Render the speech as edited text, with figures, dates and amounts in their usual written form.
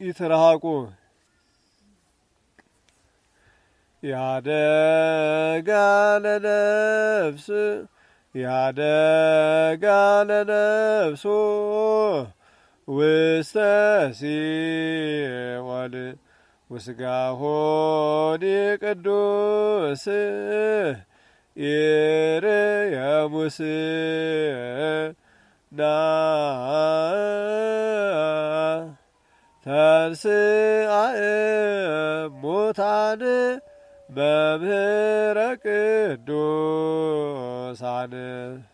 ይትረሃቁ ያደጋ ለነፍስ ያደጋ ለነፍሱ ውስተ ሲኦል ወስጋሆ ቅዱስ ኢርየሙስ ና ተንሥአ እሙታን በምህረ ቅዱሳን